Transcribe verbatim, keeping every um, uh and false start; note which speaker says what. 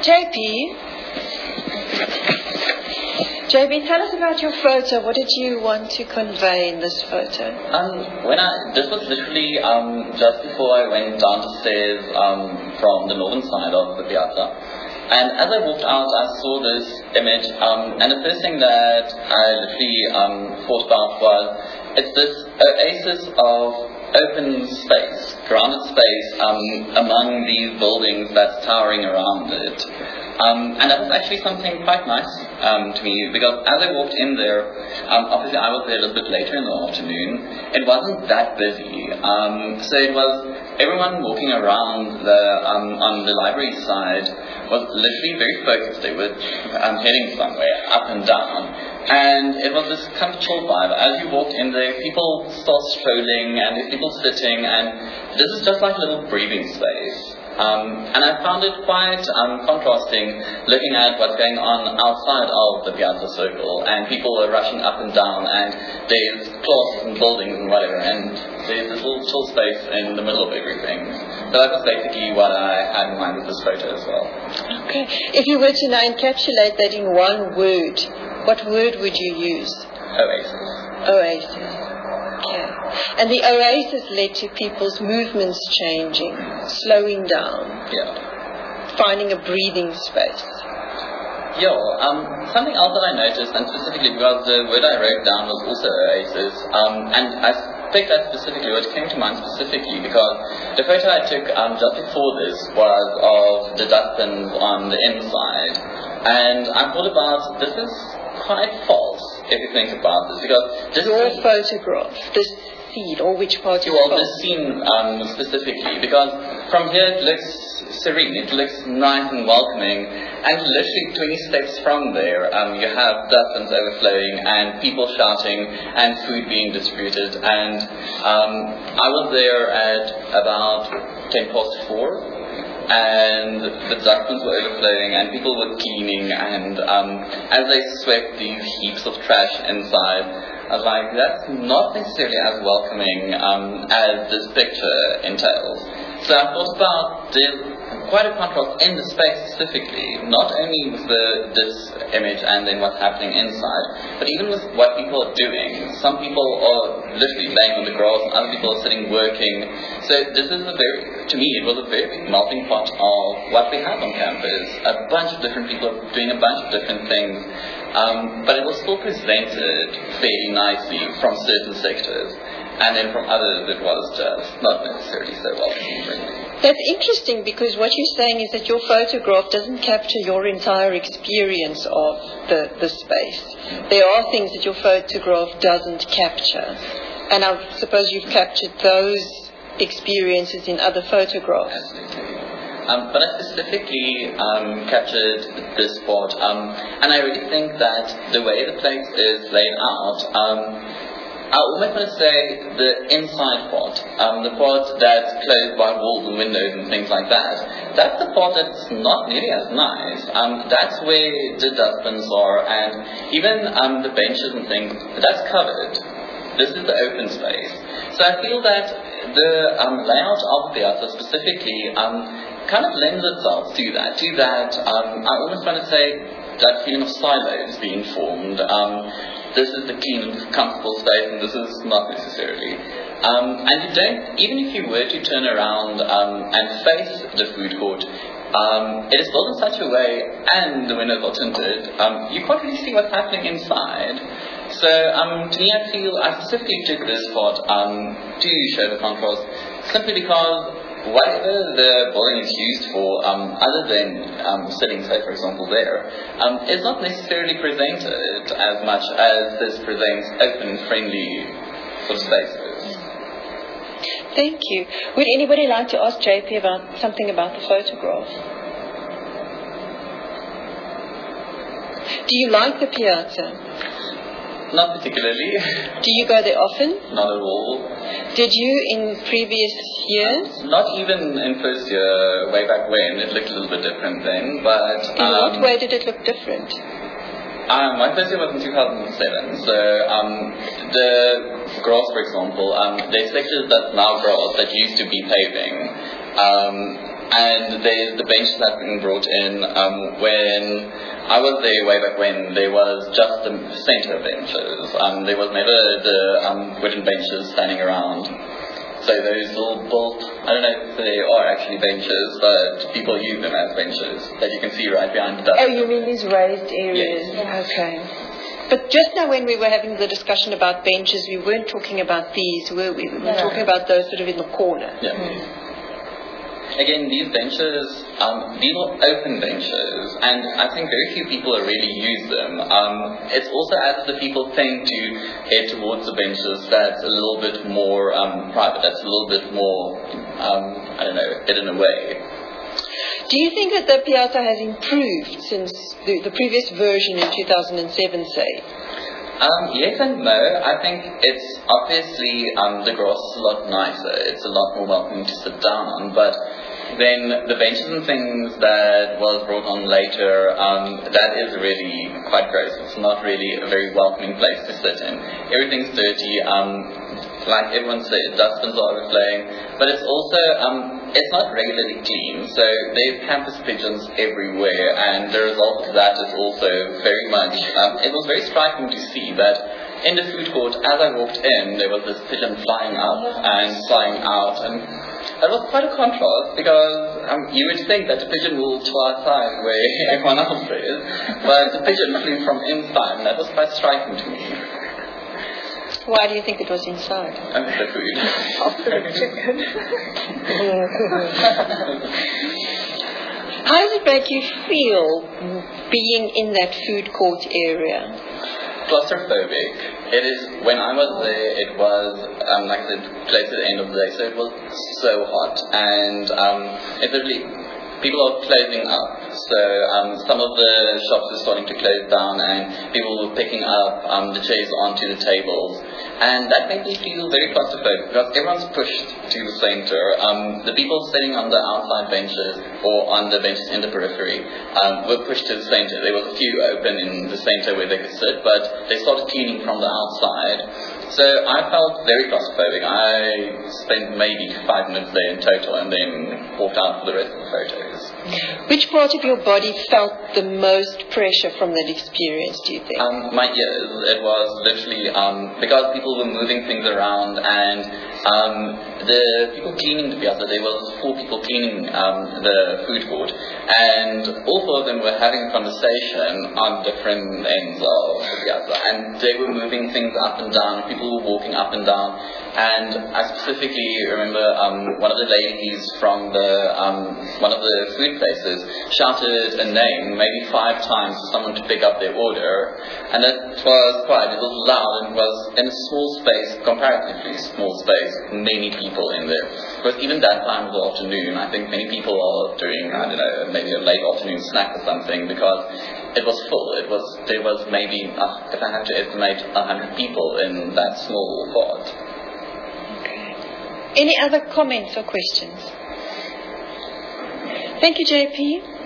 Speaker 1: J P, J P, tell us about your photo. What did you want to convey in this photo?
Speaker 2: Um, when I this was literally um, just before I went down the stairs um, from the northern side of the piazza, and as I walked out, I saw this image, um, and the first thing that I literally um, thought about was it's this oasis of open space, grounded space um, among these buildings that's towering around it. Um, and that was actually something quite nice um, to me, because as I walked in there, um, obviously I was there a little bit later in the afternoon, it wasn't that busy. Um, so it was everyone walking around the um, on the library side was literally very focused. They were um, heading somewhere, up and down. And it was this kind of chill vibe. As you walked in there, people start strolling, and there's people sitting, and this is just like a little breathing space. Um, and I found it quite um, contrasting looking at what's going on outside of the Piazza Circle, and people are rushing up and down, and there's classes and buildings and whatever, and there's this little chill space in the middle of everything. So that was basically what I had in mind with this photo as well.
Speaker 1: Okay. If you were to now encapsulate that in one word, what word would you use?
Speaker 2: Oasis.
Speaker 1: Oasis. Okay. And the oasis led to people's movements changing, slowing down.
Speaker 2: Yeah.
Speaker 1: Finding a breathing space.
Speaker 2: Yeah, um, something else that I noticed, and specifically because the word I wrote down was also oasis, um, and I picked that specifically, what came to mind specifically, because the photo I took um, just before this was of the dustbins on the inside, and I thought about, this is quite false, if you think about this, because this
Speaker 1: Your
Speaker 2: is
Speaker 1: photograph, this scene, or which part is
Speaker 2: well,
Speaker 1: false?
Speaker 2: this scene um, specifically, because from here it looks serene, it looks nice and welcoming, and literally twenty steps from there, um, you have dustbins overflowing and people shouting and food being distributed, and um, I was there at about ten past four, and the dustbins were overflowing and people were cleaning, and um, as they swept these heaps of trash inside, I was like, that's not necessarily as welcoming um, as this picture entails. So I thought about there's quite a contrast in the space specifically, not only with the, this image and then what's happening inside, but even with what people are doing. Some people are literally laying on the grass, and other people are sitting working. So this is a very, to me, it was a very big melting pot of what we have on campus. A bunch of different people doing a bunch of different things, um, but it was still presented fairly nicely from certain sectors. And then from others, it was just not necessarily so well seen.
Speaker 1: That's interesting, because what you're saying is that your photograph doesn't capture your entire experience of the, the space. There are things that your photograph doesn't capture. And I suppose you've captured those experiences in other photographs.
Speaker 2: Absolutely. Um, but I specifically um, captured this part. Um, and I really think that the way the place is laid out, um, I almost want to say the inside part, um, the part that's closed by walls and windows and things like that. That's the part that's not nearly as nice. Um, that's where the dustbins are, and even um, the benches and things, that's covered. This is the open space. So I feel that the um, layout of the piazza specifically um, kind of lends itself to that, to that, um, I almost want to say, that feeling of silos being formed. Um, this is the clean and comfortable space, and this is not necessarily. Um, and you don't, even if you were to turn around um, and face the food court, um, it is built in such a way, and the windows are tinted, um, you can't really see what's happening inside. So um, to me, I feel I specifically took this part um, to show the contrast, simply because whatever the building is used for, um, other than um, sitting, say, for example, there, um, is not necessarily presented as much as this presents open, friendly sort of spaces.
Speaker 1: Thank you. Would anybody like to ask J P about something about the photograph? Do you like the piazza?
Speaker 2: Not particularly.
Speaker 1: Do you go there often?
Speaker 2: Not at all.
Speaker 1: Did you in previous years?
Speaker 2: Not even in first year, way back when. It looked a little bit different then, but...
Speaker 1: In um, what way did it look different?
Speaker 2: Um, my first year was in two thousand seven, so um, the grass, for example, um, there's sectors that's now grass that used to be paving. Um, and they, the benches have been brought in. Um, when I was there way back when, there was just the centre benches. Um, there was never the um, wooden benches standing around. So those little built, I don't know if they are actually benches, but people use them as benches that you can see right behind the dust.
Speaker 1: Oh, you mean these raised areas?
Speaker 2: Yes.
Speaker 1: Okay. But just now when we were having the discussion about benches, we weren't talking about these, were we? We were
Speaker 3: No.
Speaker 1: talking about those sort of in the corner.
Speaker 2: Yeah. Mm. Again, these benches, um, these are open benches, and I think very few people really use them. Um, it's also as the people tend to head towards the benches that's a little bit more um, private, that's a little bit more, um, I don't know, hidden away.
Speaker 1: Do you think that the piazza has improved since the, the previous version in two thousand seven, say?
Speaker 2: Um, yes and no. I think it's obviously um, the grass is a lot nicer. It's a lot more welcoming to sit down on. But then the benches and things that was brought on later, um, that is really quite gross. It's not really a very welcoming place to sit in. Everything's dirty. Um, like everyone said, dustbins are overflowing. But it's also, um, it's not regularly clean. So there's campus pigeons everywhere. And the result of that is also very much, um, it was very striking to see that in the food court, as I walked in, there was this pigeon flying up and flying out. And it was quite a contrast because um, you would think that the pigeon will fly outside where everyone else is. But the pigeon flew from inside, and that was quite striking to me.
Speaker 1: Why do you think it was inside?
Speaker 2: And the food.
Speaker 3: After the chicken.
Speaker 1: How does it make you feel being in that food court area?
Speaker 2: Claustrophobic. It is, when I was there, it was, um, like the place at the end of the day, so it was so hot, and um, it literally, people are closing up, so um, some of the shops are starting to close down, and people were picking up um, the chairs onto the tables, and that made me feel very claustrophobic, because everyone's pushed to the center. Um, the people sitting on the outside benches, or on the benches in the periphery, um, were pushed to the center. There was a few open in the center where they could sit, but they started cleaning from the outside. So I felt very claustrophobic. I spent maybe five minutes there in total, and then walked out for the rest of the photos.
Speaker 1: Which part of your body felt the most pressure from that experience, do you think?
Speaker 2: Um, my ears. It was literally, um, because people were moving things around, and um, the people cleaning the piazza, there was four people cleaning um, the food court, and all four of them were having a conversation on different ends of the piazza, and they were moving things up and down. People were walking up and down, and I specifically remember um, one of the ladies from the um, one of the food places shouted a name maybe five times for someone to pick up their order, and it was quite, it was loud, and it was in a small space, comparatively small space, many people in there. Because even that time of the afternoon, I think many people are doing, I don't know, maybe a late afternoon snack or something, because it was full. It was, there was maybe, uh, if I had to estimate, a hundred people in that small part.
Speaker 1: Okay. Any other comments or questions? Thank you, J P.